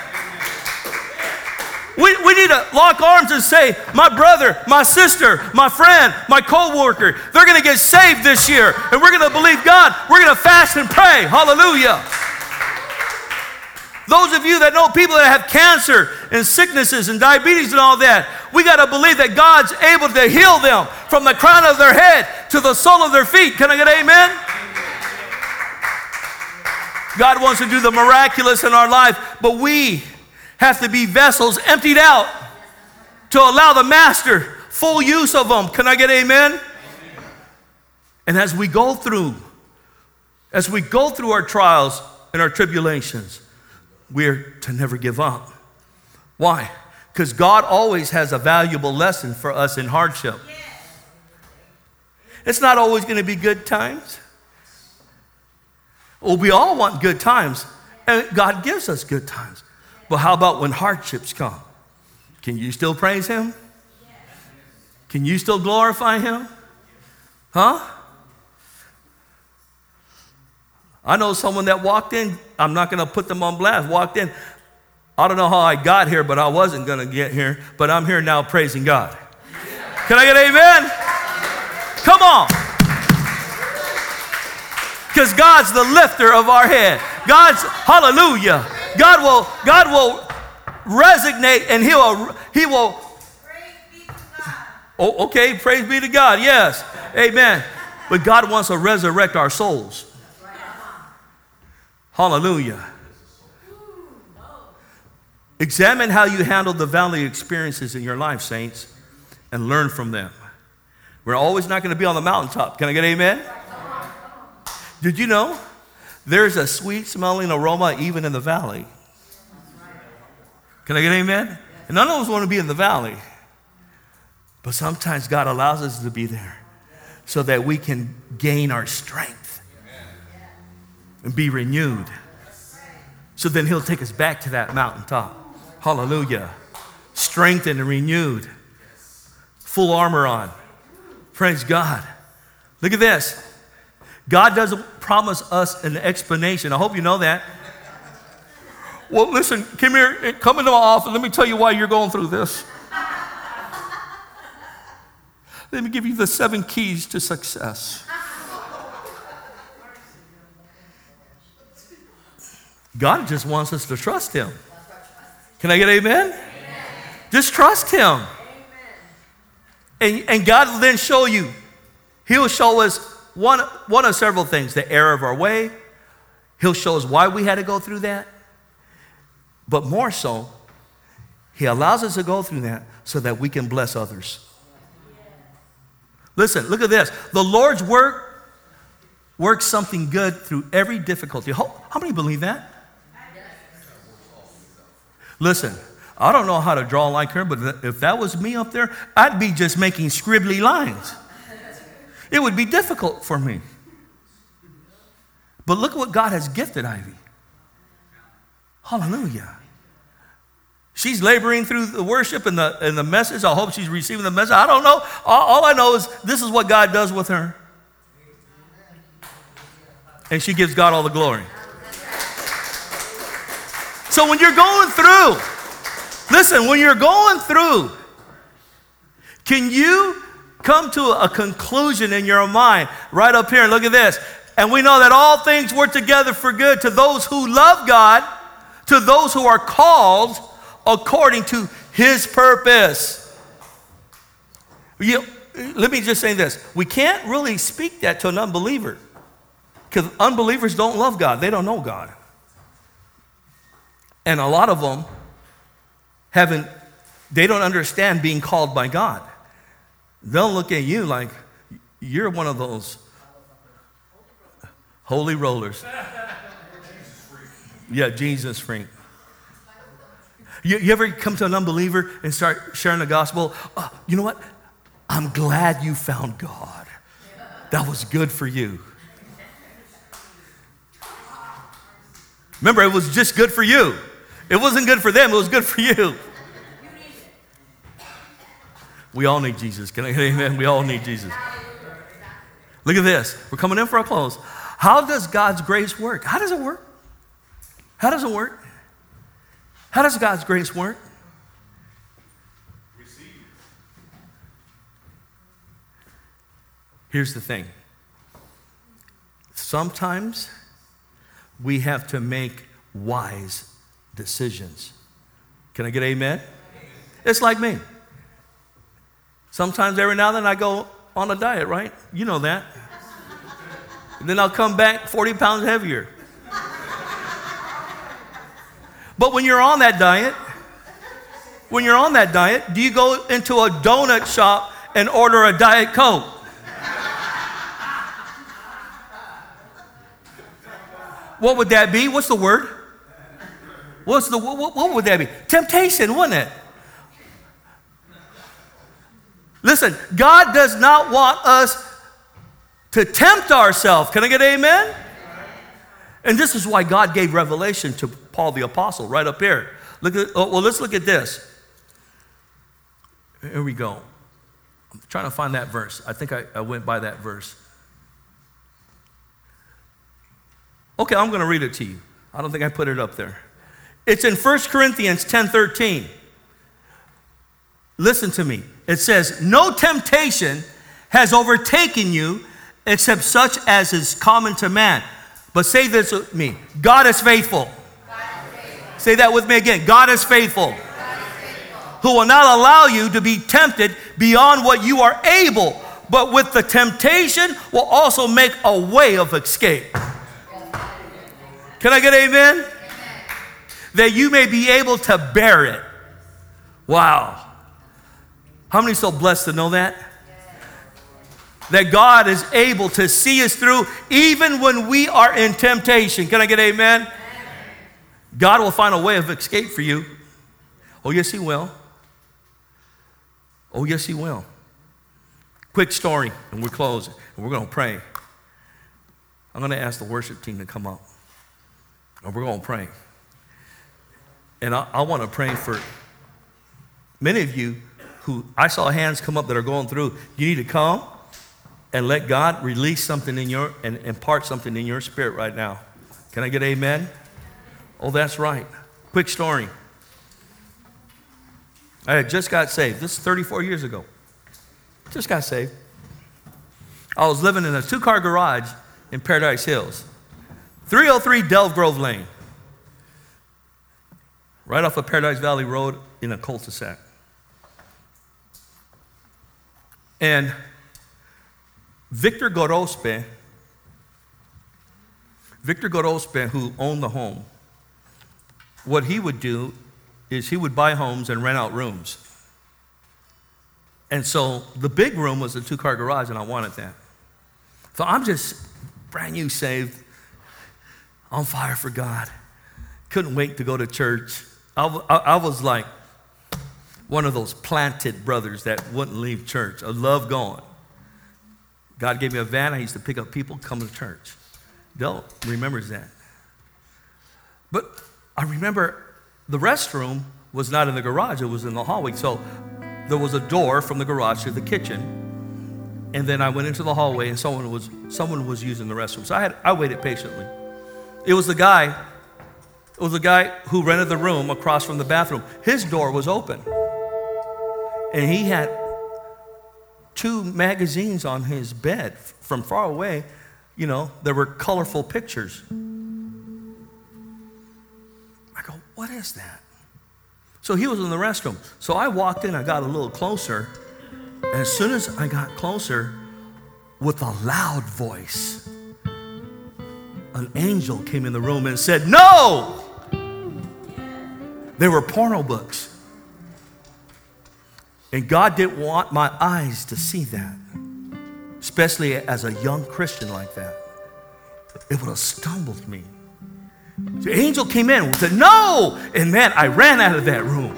We, we need to lock arms and say, my brother, my sister, my friend, my co-worker, they're going to get saved this year. And we're going to believe God. We're going to fast and pray. Hallelujah. Those of you that know people that have cancer and sicknesses and diabetes and all that, we got to believe that God's able to heal them from the crown of their head to the sole of their feet. Can I get an amen? God wants to do the miraculous in our life, but we have to be vessels emptied out to allow the master full use of them. Can I get amen? Amen? And as we go through, as we go through our trials and our tribulations, we're to never give up. Why? Because God always has a valuable lesson for us in hardship. It's not always going to be good times. Well, we all want good times, and God gives us good times. But how about when hardships come? Can you still praise Him? Can you still glorify Him? Huh? I know someone that walked in, I'm not going to put them on blast, walked in. I don't know how I got here, but I wasn't going to get here, but I'm here now praising God. Can I get an amen? Come on. Because God's the lifter of our head. God's, hallelujah. God will, God will resignate and he will, he will. Praise be to God. Oh, okay, praise be to God, yes. Amen. But God wants to resurrect our souls. Hallelujah. Examine how you handle the valley experiences in your life, saints, and learn from them. We're always not going to be on the mountaintop. Can I get amen? Did you know there's a sweet smelling aroma even in the valley? Can I get amen? And none of us want to be in the valley. But sometimes God allows us to be there so that we can gain our strength and be renewed. So then he'll take us back to that mountaintop. Hallelujah. Strengthened and renewed. Full armor on. Praise God. Look at this. God doesn't promise us an explanation. I hope you know that. Well, listen, come here, come into my office. Let me tell you why you're going through this. Let me give you the seven keys to success. God just wants us to trust him. Can I get amen? Amen. Just trust him. And, and God will then show you. He'll show us one, one of several things. The error of our way. He'll show us why we had to go through that. But more so, he allows us to go through that so that we can bless others. Listen, look at this. The Lord's work works something good through every difficulty. How, how many believe that? Listen, I don't know how to draw like her, but if that was me up there, I'd be just making scribbly lines. It would be difficult for me. But look what God has gifted Ivy. Hallelujah. She's laboring through the worship and the, and the message. I hope she's receiving the message. I don't know. All, all I know is this is what God does with her. And she gives God all the glory. So when you're going through, listen, when you're going through, can you come to a conclusion in your mind right up here? Look at this. And we know that all things work together for good to those who love God, to those who are called according to his purpose. You, let me just say this. We can't really speak that to an unbeliever because unbelievers don't love God. They don't know God. And a lot of them haven't, they don't understand being called by God. They'll look at you like you're one of those holy rollers. Yeah, Jesus freak. You, you ever come to an unbeliever and start sharing the gospel? Oh, you know what? I'm glad you found God. That was good for you. Remember, it was just good for you. It wasn't good for them. It was good for you. We all need Jesus. Can I get amen? We all need Jesus. Look at this. We're coming in for a close. How does God's grace work? How does it work? How does it work? How does God's grace work? Receive. Here's the thing. Sometimes we have to make wise decisions. Can I get amen? Amen? It's like me. Sometimes every now and then I go on a diet, right? You know that. And then I'll come back forty pounds heavier. But when you're on that diet, when you're on that diet, do you go into a donut shop and order a Diet Coke? What would that be? What's the word? What's the what, what would that be? Temptation, wouldn't it? Listen, God does not want us to tempt ourselves. Can I get amen? And this is why God gave revelation to Paul the Apostle right up here. Look at, oh, well, let's look at this. Here we go. I'm trying to find that verse. I think I, I went by that verse. Okay, I'm going to read it to you. I don't think I put it up there. It's in First Corinthians ten thirteen. Listen to me. It says, no temptation has overtaken you except such as is common to man. But say this with me. God is faithful. God is faithful. Say that with me again. God is faithful. God is faithful. Who will not allow you to be tempted beyond what you are able, but with the temptation will also make a way of escape. Can I get amen? Amen? That you may be able to bear it. Wow. How many are so blessed to know that? that God is able to see us through even when we are in temptation. Can I get amen? Amen. God will find a way of escape for you. Oh, yes, he will. Oh, yes, he will. Quick story, and we're closing, and we're going to pray. I'm going to ask the worship team to come up, and we're going to pray. And I, I want to pray for many of you who I saw hands come up that are going through. You need to come and let God release something in your, and impart something in your spirit right now. Can I get amen? Oh, that's right. Quick story. I had just got saved. This is thirty-four years ago. Just got saved. I was living in a two-car garage in Paradise Hills. three oh three Delve Grove Lane. Right off of Paradise Valley Road in a cul-de-sac. And Victor Gorospe, Victor Gorospe, who owned the home, what he would do is he would buy homes and rent out rooms. And so the big room was a two-car garage, and I wanted that. So I'm just brand new saved, on fire for God. Couldn't wait to go to church. I, I, I was like one of those planted brothers that wouldn't leave church. I love going. God gave me a van. I used to pick up people, come to church. Dell remembers that. But I remember the restroom was not in the garage. It was in the hallway. So there was a door from the garage to the kitchen. And then I went into the hallway, and someone was someone was using the restroom. So I had I waited patiently. It was the guy, it was the guy who rented the room across from the bathroom. His door was open. And he had two magazines on his bed from far away. You know, there were colorful pictures. I go, what is that? So he was in the restroom. So I walked in, I got a little closer. And as soon as I got closer, with a loud voice, an angel came in the room and said, no! They were porno books. And God didn't want my eyes to see that, especially as a young Christian like that. It would have stumbled me. The angel came in and said, no! And man, I ran out of that room.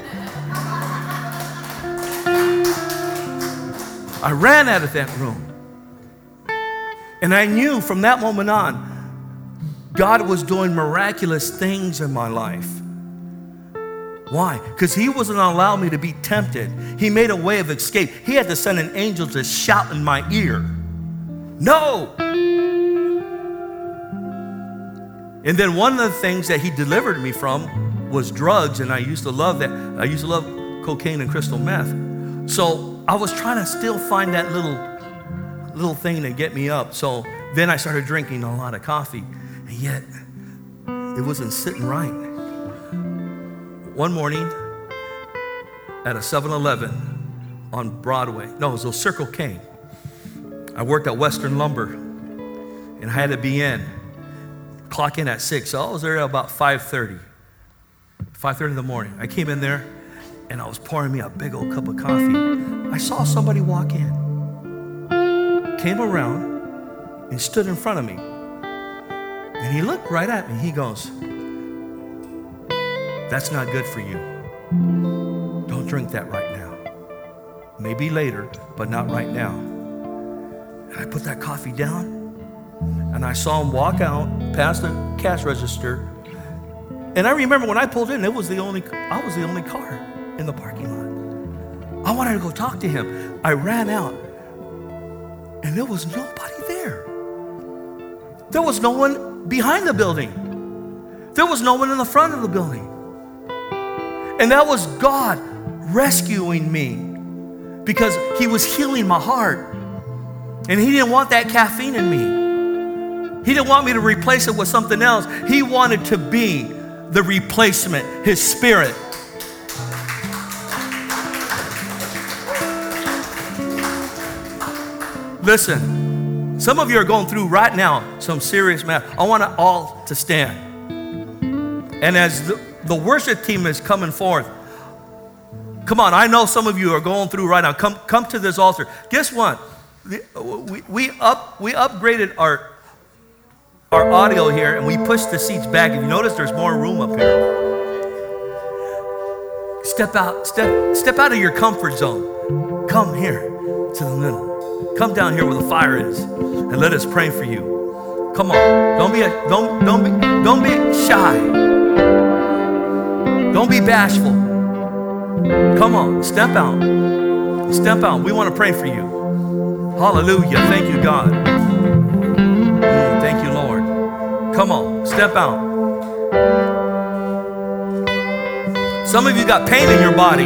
I ran out of that room. And I knew from that moment on, God was doing miraculous things in my life. Why? Because he wasn't going to allow me to be tempted. He made a way of escape. He had to send an angel to shout in my ear, no! And then one of the things that he delivered me from was drugs, and I used to love that. I used to love cocaine and crystal meth. So I was trying to still find that little, little thing to get me up. So then I started drinking a lot of coffee, and yet it wasn't sitting right. One morning at a seven eleven on Broadway, no, it was a Circle K. I worked at Western Lumber, and I had to be in, clock in at six. So I was there at about five thirty, five thirty in the morning. I came in there, and I was pouring me a big old cup of coffee. I saw somebody walk in, came around, and stood in front of me. And he looked right at me. He goes, that's not good for you. Don't drink that right now. Maybe later, but not right now. And I put that coffee down, and I saw him walk out past the cash register. And I remember when I pulled in, it was the only, I was the only car in the parking lot. I wanted to go talk to him. I ran out, and there was nobody there. There was no one behind the building. There was no one in the front of the building. And that was God rescuing me, because he was healing my heart. And he didn't want that caffeine in me. He didn't want me to replace it with something else. He wanted to be the replacement, his spirit. Listen, some of you are going through right now some serious matter. I want us all to stand. And as the, the worship team is coming forth, come on, I know some of you are going through right now. Come, come to this altar. Guess what? we, we, up, we upgraded our, our audio here, and we pushed the seats back. If you notice, there's more room up here. Step out, step, step out of your comfort zone. Come here to the middle. Come down here where the fire is, and let us pray for you. Come on, don't be a, don't don't be don't be shy. Don't be bashful. Come on, step out, step out. We want to pray for you. Hallelujah! Thank you, God. Mm, thank you, Lord. Come on, step out. Some of you got pain in your body.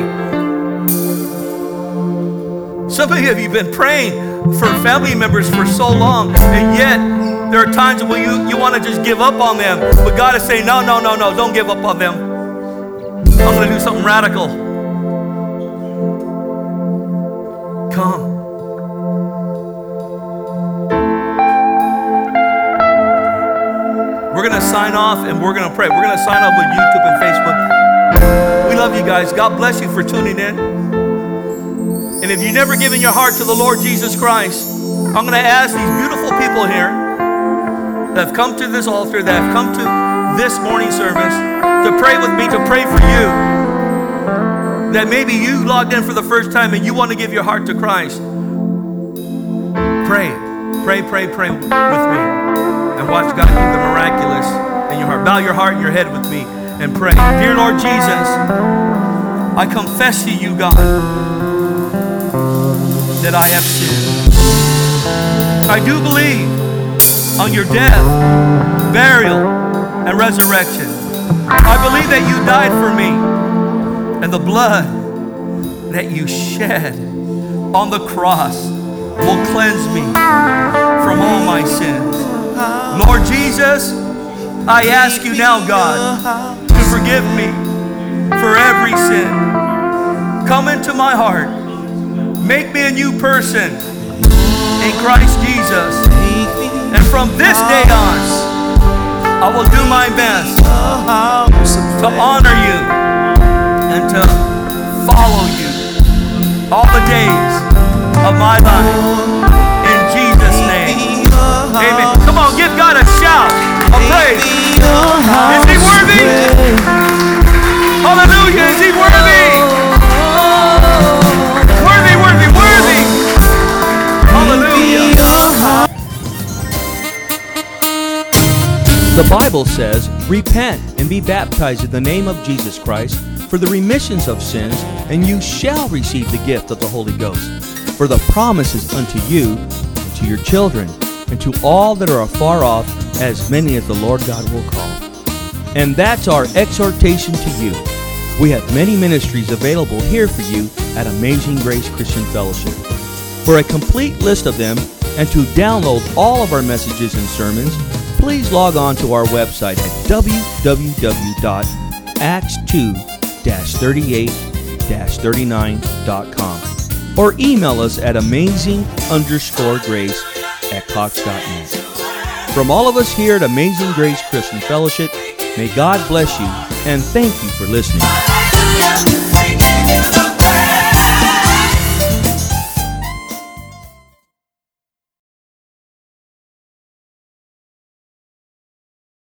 Some of you have been praying for family members for so long, and yet there are times when you, you want to just give up on them. But God is saying, no, no, no, no, don't give up on them. I'm going to do something radical. Come. We're going to sign off and we're going to pray. We're going to sign off with YouTube and Facebook. We love you guys. God bless you for tuning in. And if you've never given your heart to the Lord Jesus Christ, I'm going to ask these beautiful people here that have come to this altar, that have come to this morning service, to pray with me, to pray for you. That maybe you logged in for the first time and you want to give your heart to Christ. Pray, pray, pray, pray with me. And watch God do the miraculous in your heart. Bow your heart and your head with me and pray. Dear Lord Jesus, I confess to you, God, that I have sinned. I do believe on your death, burial, and resurrection. I believe that you died for me, and the blood that you shed on the cross will cleanse me from all my sins. Lord Jesus, I ask you now, God, to forgive me for every sin. Come into my heart. Make me a new person in Christ Jesus. And from this day on, I will do my best to honor you and to follow you all the days of my life. In Jesus' name. Amen. Come on, give God a shout of praise. Is he worthy? Hallelujah. Is he worthy? Worthy, worthy, worthy. Hallelujah. The Bible says, repent and be baptized in the name of Jesus Christ for the remissions of sins, and you shall receive the gift of the Holy Ghost. For the promise is unto you, and to your children, and to all that are afar off, as many as the Lord God will call. And that's our exhortation to you. We have many ministries available here for you at Amazing Grace Christian Fellowship. For a complete list of them, and to download all of our messages and sermons, please log on to our website at w w w dot acts two dash thirty-eight dash thirty-nine dot com or email us at amazing underscore grace at cox dot net. From all of us here at Amazing Grace Christian Fellowship, may God bless you and thank you for listening.